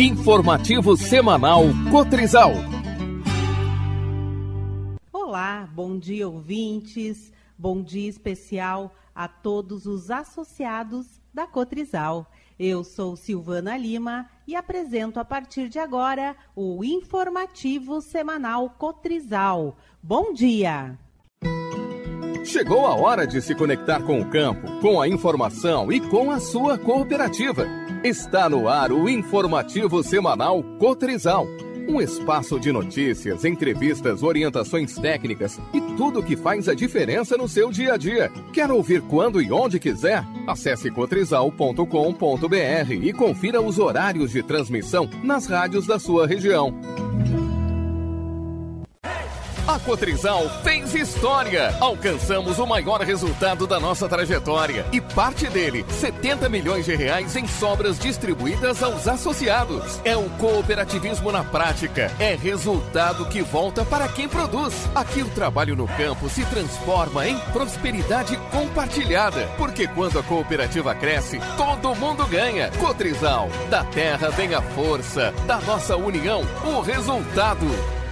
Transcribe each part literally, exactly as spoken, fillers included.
Informativo semanal Cotrizal. Olá, bom dia ouvintes, bom dia especial a todos os associados da Cotrizal. Eu sou Silvana Lima e apresento a partir de agora o Informativo semanal Cotrizal. Bom dia! Chegou a hora de se conectar com o campo, com a informação e com a sua cooperativa. Está no ar o Informativo semanal Cotrizal. Um espaço de notícias, entrevistas, orientações técnicas e tudo o que faz a diferença no seu dia a dia. Quer ouvir quando e onde quiser? Acesse cotrizal ponto com ponto br e confira os horários de transmissão nas rádios da sua região. A Cotrizal fez história. Alcançamos o maior resultado da nossa trajetória. E parte dele, setenta milhões de reais em sobras distribuídas aos associados. É o cooperativismo na prática. É resultado que volta para quem produz. Aqui o trabalho no campo se transforma em prosperidade compartilhada. Porque quando a cooperativa cresce, todo mundo ganha. Cotrizal, da terra vem a força. Da nossa união, o resultado.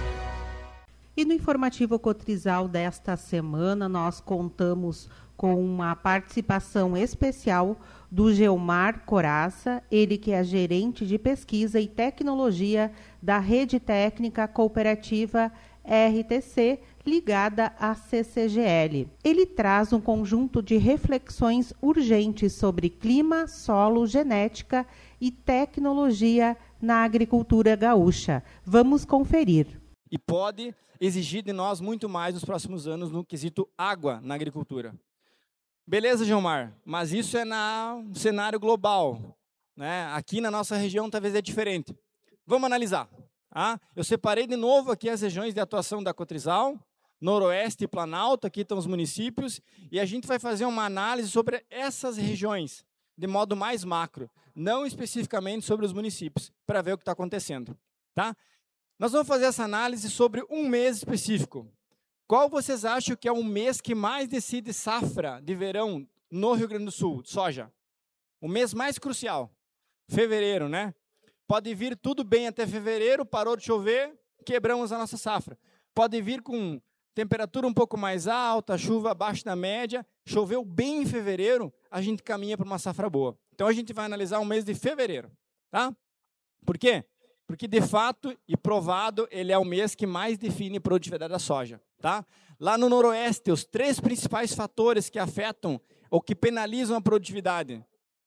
E no informativo Cotrizal desta semana, nós contamos com uma participação especial do Geomar Coraça, ele que é gerente de pesquisa e tecnologia da Rede Técnica Cooperativa R T C, ligada à C C G L. Ele traz um conjunto de reflexões urgentes sobre clima, solo, genética e tecnologia na agricultura gaúcha. Vamos conferir. E pode exigir de nós muito mais nos próximos anos no quesito água na agricultura. Beleza, Gilmar, mas isso é no cenário global, né? Aqui na nossa região talvez é diferente. Vamos analisar. Tá? Eu separei de novo aqui as regiões de atuação da Cotrizal, Noroeste e Planalto, aqui estão os municípios, e a gente vai fazer uma análise sobre essas regiões, de modo mais macro, não especificamente sobre os municípios, para ver o que está acontecendo. Tá? Nós vamos fazer essa análise sobre um mês específico. Qual vocês acham que é o mês que mais decide safra de verão no Rio Grande do Sul, de soja? O mês mais crucial. Fevereiro, né? Pode vir tudo bem até fevereiro, parou de chover, quebramos a nossa safra. Pode vir com temperatura um pouco mais alta, chuva abaixo da média, choveu bem em fevereiro, a gente caminha para uma safra boa. Então a gente vai analisar o mês de fevereiro, tá? Por quê? Porque, de fato, e provado, ele é o mês que mais define a produtividade da soja. Tá? Lá no Noroeste, os três principais fatores que afetam ou que penalizam a produtividade.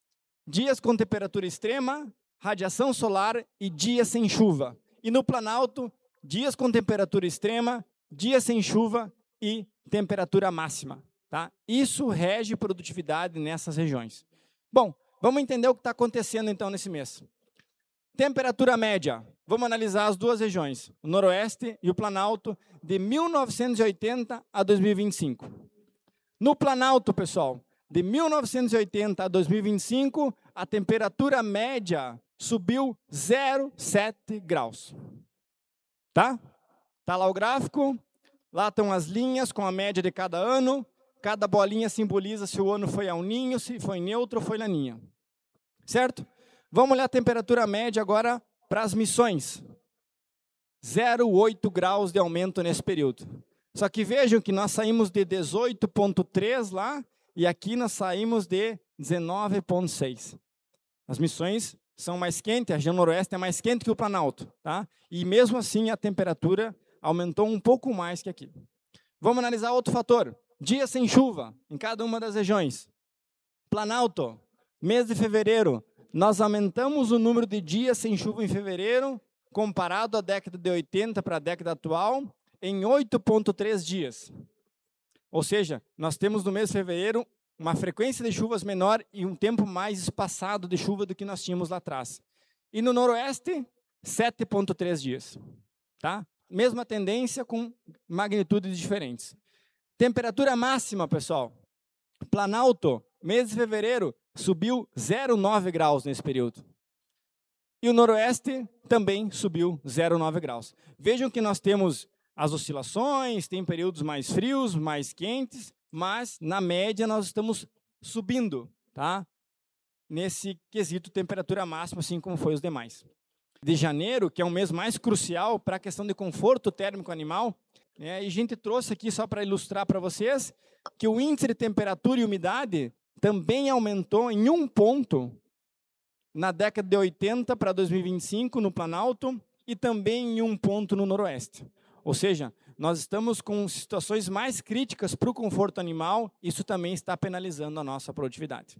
Dias com temperatura extrema, radiação solar e dias sem chuva. E no Planalto, dias com temperatura extrema, dias sem chuva e temperatura máxima. Tá? Isso rege produtividade nessas regiões. Bom, vamos entender o que está acontecendo, então, nesse mês. Temperatura média, vamos analisar as duas regiões, o Noroeste e o Planalto, de mil novecentos e oitenta a dois mil e vinte e cinco. No Planalto, pessoal, de mil novecentos e oitenta a dois mil e vinte e cinco, a temperatura média subiu zero vírgula sete graus. Tá? Tá lá o gráfico, lá estão as linhas com a média de cada ano, cada bolinha simboliza se o ano foi ao ninho, se foi neutro ou foi laninha. Certo? Vamos olhar a temperatura média agora para as missões. zero vírgula oito graus de aumento nesse período. Só que vejam que nós saímos de dezoito vírgula três lá e aqui nós saímos de dezenove vírgula seis. As missões são mais quentes, a região noroeste é mais quente que o Planalto. Tá? E mesmo assim a temperatura aumentou um pouco mais que aqui. Vamos analisar outro fator. Dias sem chuva em cada uma das regiões. Planalto, mês de fevereiro. Nós aumentamos o número de dias sem chuva em fevereiro, comparado à década de oitenta para a década atual, em oito vírgula três dias. Ou seja, nós temos no mês de fevereiro uma frequência de chuvas menor e um tempo mais espaçado de chuva do que nós tínhamos lá atrás. E no Noroeste, sete vírgula três dias. Tá? Mesma tendência com magnitudes diferentes. Temperatura máxima, pessoal. Planalto, mês de fevereiro, subiu zero vírgula nove graus nesse período. E o Noroeste também subiu zero vírgula nove graus. Vejam que nós temos as oscilações, tem períodos mais frios, mais quentes, mas, na média, nós estamos subindo, tá? Nesse quesito temperatura máxima, assim como foi os demais. de janeiro, que é um mês mais crucial para a questão de conforto térmico animal, né? E a gente trouxe aqui só para ilustrar para vocês que o índice de temperatura e umidade também aumentou em um ponto na década de oitenta para dois mil e vinte e cinco no Planalto e também em um ponto no Noroeste. Ou seja, nós estamos com situações mais críticas para o conforto animal, isso também está penalizando a nossa produtividade.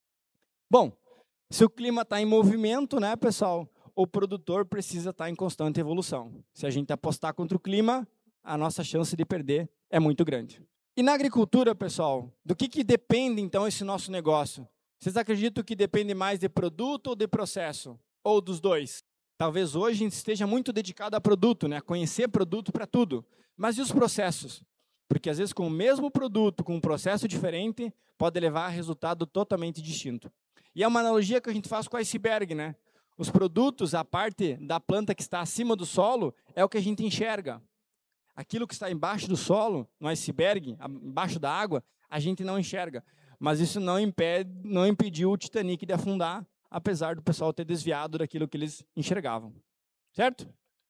Bom, se o clima está em movimento, né, pessoal, o produtor precisa estar em constante evolução. Se a gente apostar contra o clima, a nossa chance de perder é muito grande. E na agricultura, pessoal, do que, que depende, então, esse nosso negócio? Vocês acreditam que depende mais de produto ou de processo? Ou dos dois? Talvez hoje a gente esteja muito dedicado a produto, né? A conhecer produto para tudo. Mas e os processos? Porque, às vezes, com o mesmo produto, com um processo diferente, pode levar a resultado totalmente distinto. E é uma analogia que a gente faz com o iceberg, né? Os produtos, a parte da planta que está acima do solo, é o que a gente enxerga. Aquilo que está embaixo do solo, no iceberg, embaixo da água, a gente não enxerga. Mas isso não, impede, não impediu o Titanic de afundar, apesar do pessoal ter desviado daquilo que eles enxergavam. Certo?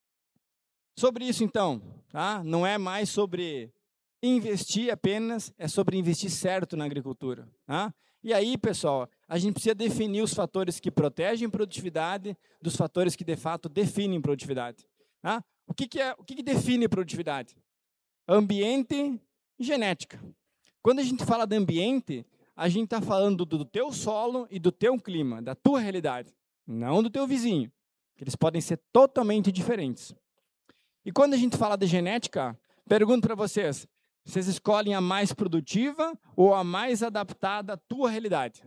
Sobre isso, então, tá? Não é mais sobre investir apenas, é sobre investir certo na agricultura. Tá? E aí, pessoal, a gente precisa definir os fatores que protegem produtividade dos fatores que, de fato, definem produtividade. Tá? O que, que, é, o que, que define produtividade? Ambiente e genética. Quando a gente fala de ambiente, a gente está falando do, do teu solo e do teu clima, da tua realidade, não do teu vizinho, que eles podem ser totalmente diferentes. E quando a gente fala de genética, pergunto para vocês, vocês escolhem a mais produtiva ou a mais adaptada à tua realidade?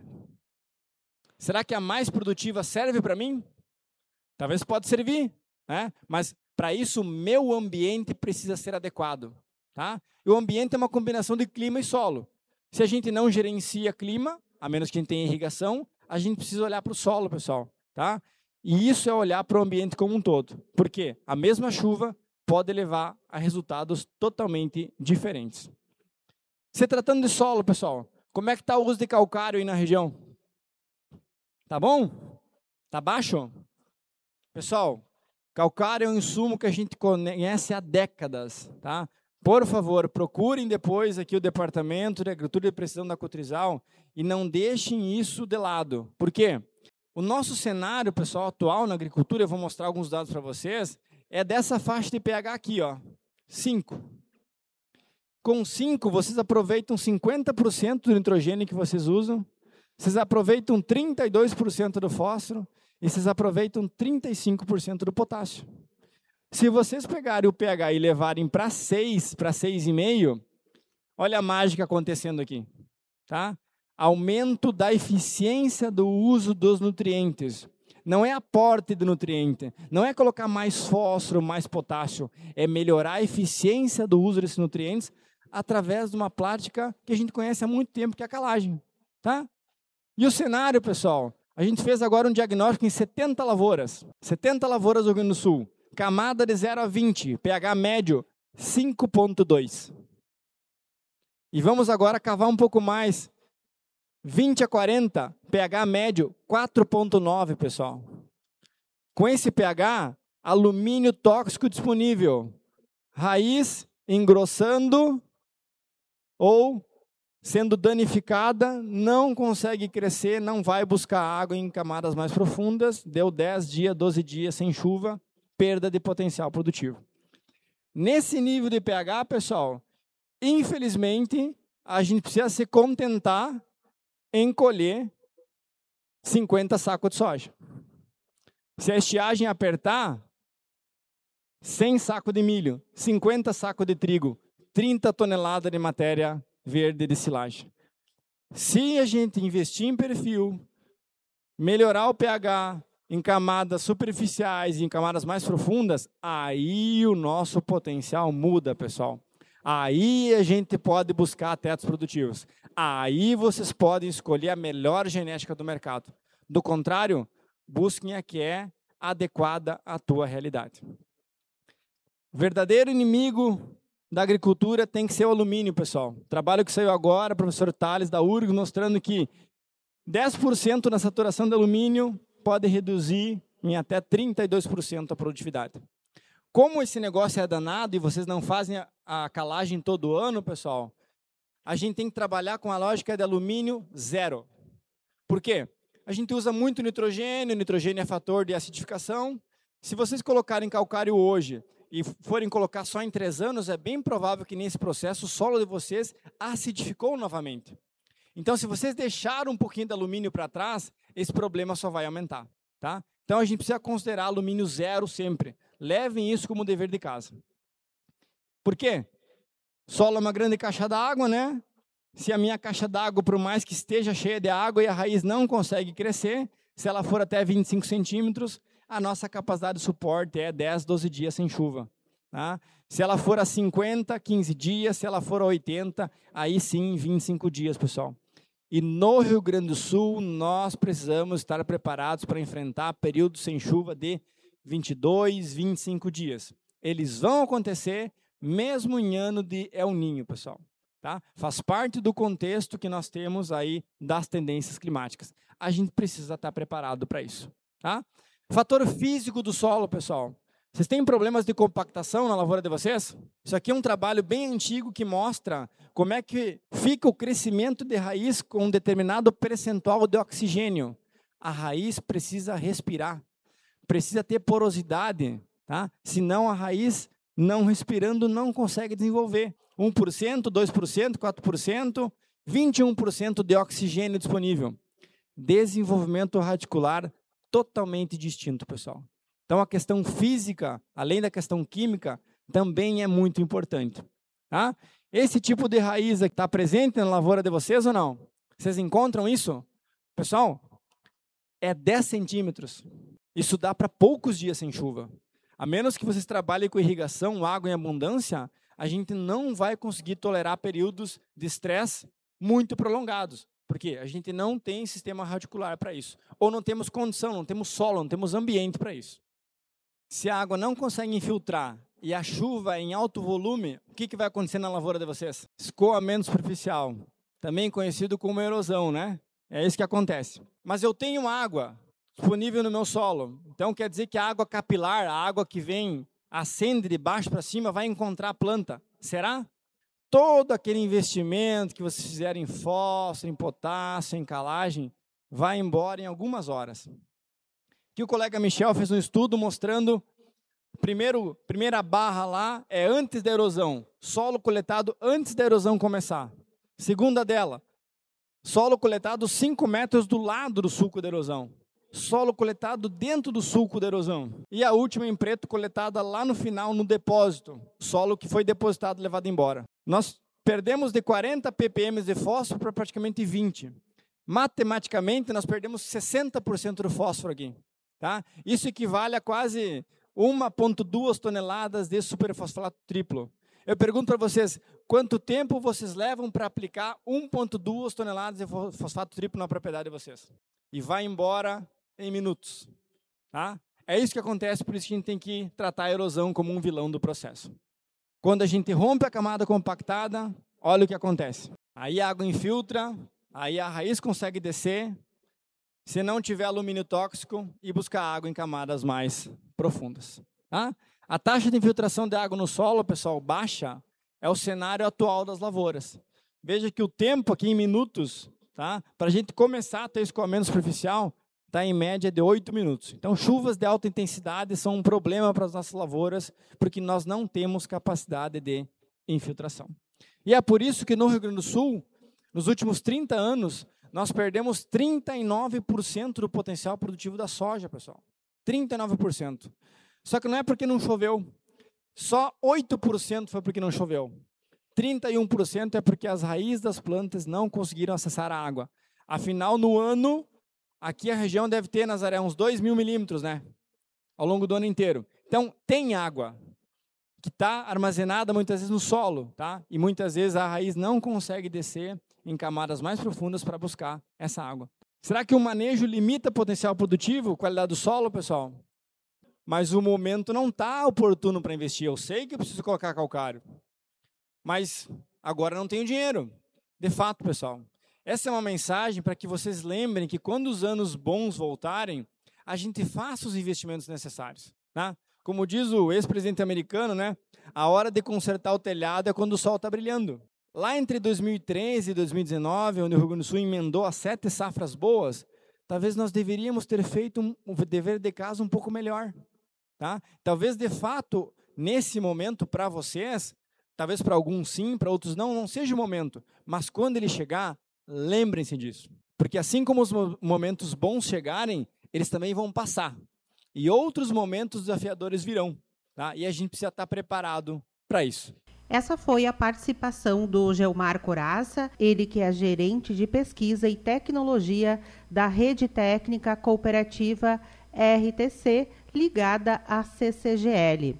Será que a mais produtiva serve para mim? Talvez pode servir, né? Mas para isso o meu ambiente precisa ser adequado. Tá? E o ambiente é uma combinação de clima e solo. Se a gente não gerencia clima, a menos que a gente tenha irrigação, a gente precisa olhar para o solo, pessoal. Tá? E isso é olhar para o ambiente como um todo. Por quê? A mesma chuva pode levar a resultados totalmente diferentes. Se tratando de solo, pessoal, como é que está o uso de calcário aí na região? Tá bom? Tá baixo? Pessoal, calcário é um insumo que a gente conhece há décadas, tá? Por favor, procurem depois aqui o Departamento de Agricultura e Precisão da Cotrizal e não deixem isso de lado. Por quê? O nosso cenário, pessoal, atual na agricultura, eu vou mostrar alguns dados para vocês, é dessa faixa de pH aqui, ó, cinco. Com cinco, vocês aproveitam cinquenta por cento do nitrogênio que vocês usam, vocês aproveitam trinta e dois por cento do fósforo e vocês aproveitam trinta e cinco por cento do potássio. Se vocês pegarem o pH e levarem para seis, para seis vírgula cinco, olha a mágica acontecendo aqui. Tá? Aumento da eficiência do uso dos nutrientes. Não é aporte de nutriente, não é colocar mais fósforo, mais potássio, é melhorar a eficiência do uso desses nutrientes através de uma prática que a gente conhece há muito tempo, que é a calagem. Tá? E o cenário, pessoal, a gente fez agora um diagnóstico em setenta lavouras, setenta lavouras do Rio Grande do Sul, camada de zero a vinte, pH médio cinco ponto dois. E vamos agora cavar um pouco mais, vinte a quarenta, pH médio quatro ponto nove, pessoal. Com esse pH, alumínio tóxico disponível, raiz engrossando ou sendo danificada, não consegue crescer, não vai buscar água em camadas mais profundas, deu dez dias, doze dias sem chuva, perda de potencial produtivo. Nesse nível de pH, pessoal, infelizmente, a gente precisa se contentar em colher cinquenta sacos de soja. Se a estiagem apertar, cem sacos de milho, cinquenta sacos de trigo, trinta toneladas de matéria verde de silagem. Se a gente investir em perfil, melhorar o pH em camadas superficiais e em camadas mais profundas, aí o nosso potencial muda, pessoal. Aí a gente pode buscar tetos produtivos. Aí vocês podem escolher a melhor genética do mercado. Do contrário, busquem a que é adequada à tua realidade. O verdadeiro inimigo da agricultura tem que ser o alumínio, pessoal. Trabalho que saiu agora, professor Thales da U R G, mostrando que dez por cento na saturação de alumínio pode reduzir em até trinta e dois por cento a produtividade. Como esse negócio é danado e vocês não fazem a, a calagem todo ano, pessoal, a gente tem que trabalhar com a lógica de alumínio zero. Por quê? A gente usa muito nitrogênio, nitrogênio é fator de acidificação. Se vocês colocarem calcário hoje e forem colocar só em três anos, é bem provável que nesse processo o solo de vocês acidificou novamente. Então, se vocês deixaram um pouquinho de alumínio para trás, esse problema só vai aumentar. Tá? Então, a gente precisa considerar alumínio zero sempre. Levem isso como dever de casa. Por quê? Solo é uma grande caixa d'água, né? Se a minha caixa d'água, por mais que esteja cheia de água e a raiz não consegue crescer, se ela for até vinte e cinco centímetros, a nossa capacidade de suporte é dez, doze dias sem chuva. Tá? Se ela for a cinquenta, quinze dias, se ela for a oitenta, aí sim, vinte e cinco dias, pessoal. E no Rio Grande do Sul, nós precisamos estar preparados para enfrentar períodos sem chuva de vinte e dois, vinte e cinco dias. Eles vão acontecer mesmo em ano de El Niño, pessoal. Tá? Faz parte do contexto que nós temos aí das tendências climáticas. A gente precisa estar preparado para isso. Tá? Fator físico do solo, pessoal. Vocês têm problemas de compactação na lavoura de vocês? Isso aqui é um trabalho bem antigo que mostra como é que fica o crescimento de raiz com um determinado percentual de oxigênio. A raiz precisa respirar, precisa ter porosidade, tá? Senão a raiz, não respirando, não consegue desenvolver. um por cento, dois por cento, quatro por cento, vinte e um por cento de oxigênio disponível. Desenvolvimento radicular totalmente distinto, pessoal. Então, a questão física, além da questão química, também é muito importante. Tá? Esse tipo de raiz está presente na lavoura de vocês ou não? Vocês encontram isso? Pessoal, é dez centímetros. Isso dá para poucos dias sem chuva. A menos que vocês trabalhem com irrigação, água em abundância, a gente não vai conseguir tolerar períodos de estresse muito prolongados. Por quê? A gente não tem sistema radicular para isso. Ou não temos condição, não temos solo, não temos ambiente para isso. Se a água não consegue infiltrar e a chuva é em alto volume, o que, que vai acontecer na lavoura de vocês? Escoamento superficial, também conhecido como erosão, né? É isso que acontece. Mas eu tenho água disponível no meu solo. Então, quer dizer que a água capilar, a água que vem, ascende de baixo para cima, vai encontrar a planta. Será? Todo aquele investimento que vocês fizerem em fósforo, em potássio, em calagem, vai embora em algumas horas. Aqui o colega Michel fez um estudo mostrando, primeiro, primeira barra lá é antes da erosão, solo coletado antes da erosão começar. Segunda dela, solo coletado cinco metros do lado do sulco da erosão. Solo coletado dentro do sulco da erosão. E a última em preto, coletada lá no final, no depósito. Solo que foi depositado e levado embora. Nós perdemos de quarenta ppm de fósforo para praticamente vinte. Matematicamente, nós perdemos sessenta por cento do fósforo aqui. Tá? Isso equivale a quase uma vírgula duas toneladas de superfosfato triplo. Eu pergunto para vocês, quanto tempo vocês levam para aplicar uma vírgula duas toneladas de fosfato triplo na propriedade de vocês? E vai embora em minutos. Tá? É isso que acontece, por isso que a gente tem que tratar a erosão como um vilão do processo. Quando a gente rompe a camada compactada, olha o que acontece. Aí a água infiltra, aí a raiz consegue descer, se não tiver alumínio tóxico, e buscar água em camadas mais profundas. Tá? A taxa de infiltração de água no solo, pessoal, baixa, é o cenário atual das lavouras. Veja que o tempo aqui em minutos, tá? Para a gente começar a ter escoamento superficial, está em média de oito minutos. Então, chuvas de alta intensidade são um problema para as nossas lavouras, porque nós não temos capacidade de infiltração. E é por isso que no Rio Grande do Sul, nos últimos trinta anos, nós perdemos trinta e nove por cento do potencial produtivo da soja, pessoal. trinta e nove por cento. Só que não é porque não choveu. Só oito por cento foi porque não choveu. trinta e um por cento é porque as raízes das plantas não conseguiram acessar a água. Afinal, no ano, aqui a região deve ter, Nazaré, uns dois mil milímetros, né? Ao longo do ano inteiro. Então, tem água que está armazenada muitas vezes no solo, tá? E muitas vezes a raiz não consegue descer em camadas mais profundas para buscar essa água. Será que o manejo limita o potencial produtivo, qualidade do solo, pessoal? Mas o momento não está oportuno para investir. Eu sei que eu preciso colocar calcário, mas agora não tenho dinheiro. De fato, pessoal, essa é uma mensagem para que vocês lembrem que quando os anos bons voltarem, a gente faça os investimentos necessários. Tá? Como diz o ex-presidente americano, né, a hora de consertar o telhado é quando o sol está brilhando. Lá entre dois mil e treze e dois mil e dezenove, onde o Rio Grande do Sul emendou as sete safras boas, talvez nós deveríamos ter feito um, um dever de casa um pouco melhor. Tá? Talvez, de fato, nesse momento, para vocês, talvez para alguns sim, para outros não, não seja o momento. Mas quando ele chegar, lembrem-se disso. Porque assim como os momentos bons chegarem, eles também vão passar. E outros momentos desafiadores virão. Tá? E a gente precisa estar preparado para isso. Essa foi a participação do Gelmar Coraça, ele que é gerente de pesquisa e tecnologia da Rede Técnica Cooperativa R T C, ligada à C C G L.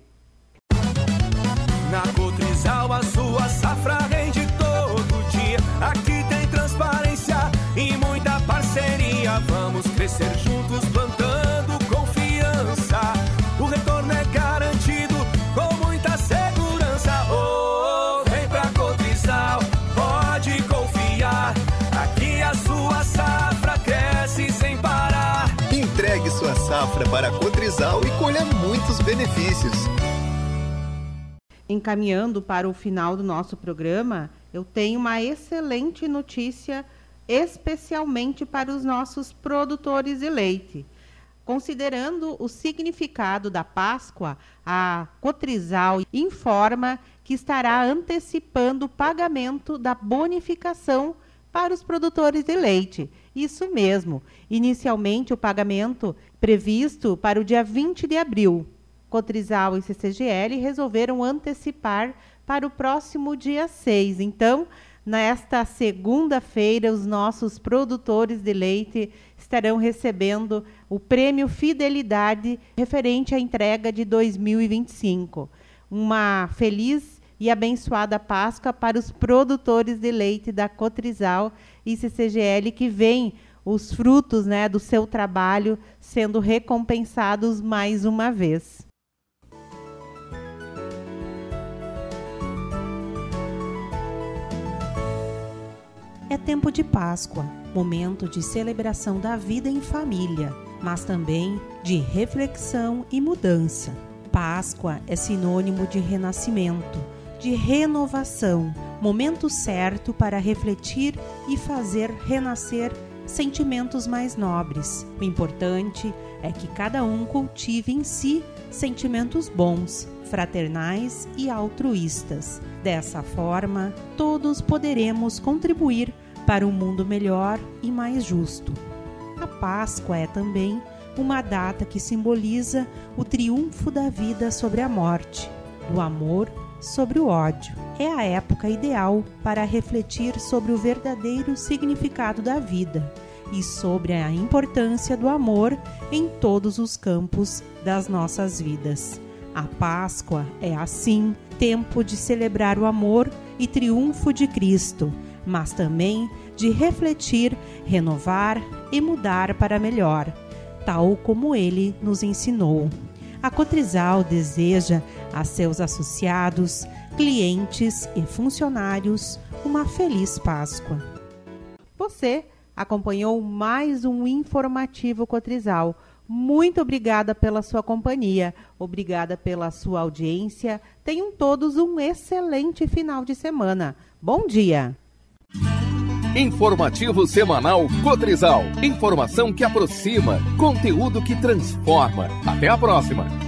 Na Cotrizal a sua safra rende todo dia. Aqui tem transparência e muita parceria. Vamos crescer juntos plantando confiança. O retorno é garantido com muita segurança. Oh, vem pra Cotrizal, pode confiar. Aqui a sua safra cresce sem parar. Entregue sua safra para a Cotrizal e colha muitos benefícios. Encaminhando para o final do nosso programa, eu tenho uma excelente notícia, especialmente para os nossos produtores de leite. Considerando o significado da Páscoa, a Cotrizal informa que estará antecipando o pagamento da bonificação para os produtores de leite. Isso mesmo, inicialmente o pagamento previsto para o dia vinte de abril. Cotrizal e C C G L resolveram antecipar para o próximo dia seis. Então, nesta segunda-feira, os nossos produtores de leite estarão recebendo o prêmio Fidelidade referente à entrega de dois mil e vinte e cinco. Uma feliz e abençoada Páscoa para os produtores de leite da Cotrizal e C C G L, que veem os frutos, né, do seu trabalho sendo recompensados mais uma vez. É tempo de Páscoa, momento de celebração da vida em família, mas também de reflexão e mudança. Páscoa é sinônimo de renascimento, de renovação, momento certo para refletir e fazer renascer sentimentos mais nobres. O importante é que cada um cultive em si sentimentos bons, fraternais e altruístas. Dessa forma, todos poderemos contribuir para um mundo melhor e mais justo. A Páscoa é também uma data que simboliza o triunfo da vida sobre a morte, do amor sobre o ódio. É a época ideal para refletir sobre o verdadeiro significado da vida e sobre a importância do amor em todos os campos das nossas vidas. A Páscoa é, assim, tempo de celebrar o amor e triunfo de Cristo, mas também de refletir, renovar e mudar para melhor, tal como ele nos ensinou. A Cotrizal deseja a seus associados, clientes e funcionários uma feliz Páscoa. Você acompanhou mais um informativo Cotrizal. Muito obrigada pela sua companhia, obrigada pela sua audiência. Tenham todos um excelente final de semana. Bom dia! Informativo semanal Cotrizal. Informação que aproxima, conteúdo que transforma. Até a próxima!